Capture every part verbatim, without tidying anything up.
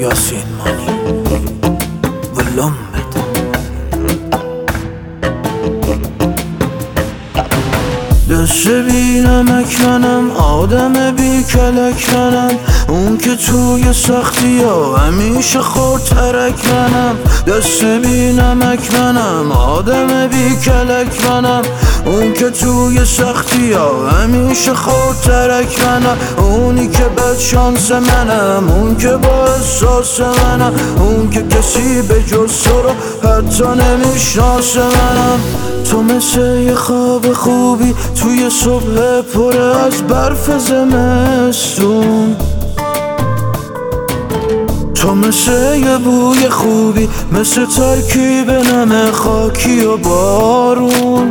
یاسین مانی ولوم بده. دست بی نمک منم، آدم بی کلک منم، اون که توی سختی ها همیشه خورد ترک منم. دست بی نمک منم، آدم بی کلک منم، اون که توی سختی ها همیشه خورد ترک منم. اونی که بد شانس منم، اون که با احساس منم، اون که کسی به جز تو رو حتی نمیشناس منم. تو مثل یه خواب خوبی توی صبح پر از برف زمستون، تو مثل یه بوی خوبی، مثل ترکیب نم خاکی و بارون.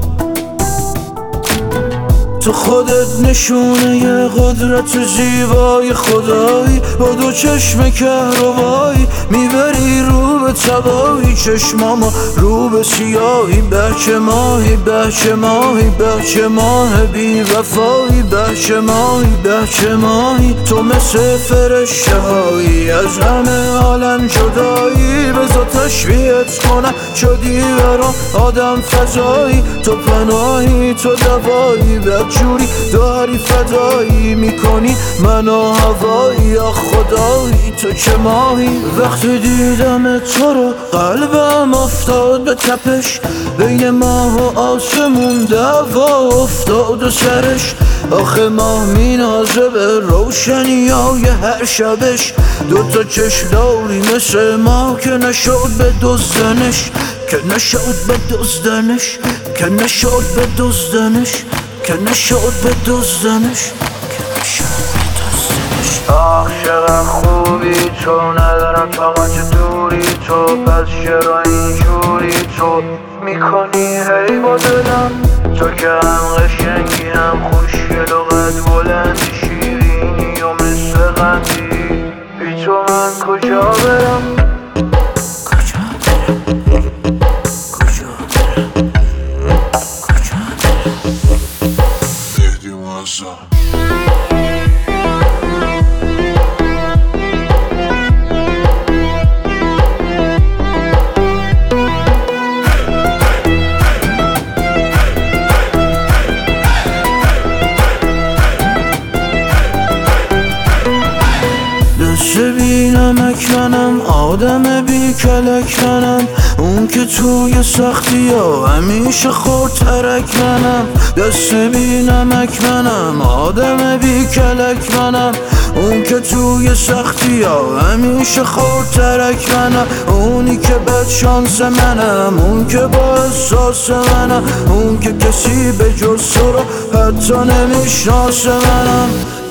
تو خودت نشونه یه قدرت زیبای خدایی، با دو چشم کهربایی میبری رو به تبایی. چشماما رو به سیاهی، بچه ماهی بچه ماهی بچه ماه بی وفایی، بچه ماهی بچه ماهی. تو مثل فرشته هایی از همه عالم جدایی، بذار تشبیهت کنم شدی برام آدم فضایی. تو پناهی تو دوایی، بدجوری داری فدایی میکنی منو هوایی. آخ خدایی تو چه ماهی. وقتی دیدم تو رو قلبم افتاد به تپش، بین ماه و آسمون دعوا افتاد و سرش. آخه ماه مینازه به روشنی های هر شبش، دوتا چشم داری مثل ما که نشد به دزدنش، که نشد به دزدنش، که نشد به دزدنش، که نشد به دزدنش، که نشد به دزدنش. آخ چقدر خوبی تو، ندارم طاقت دوری تو، پس چرا اینجوری تو میکنی هی با دلم. تو که هم قشنگی هم خوشگل و قد بلند، شیرینی و مثل قندی، بی تو من کجا برم؟ کجا برم؟ کجا برم؟ کجا برم؟ مهدی معظم. دست بی نمک منم، آدم بی کلک منم، اون که توی سختی ها همیشه خورد ترک منم. دست بی نمک منم، آدم بی کلک منم، اون که توی سختی ها همیشه خورد ترک منم. اونی که بد شانس منم، اون که با احساس منم، اون که کسی به جز تو رو حتی نمیشناس منم.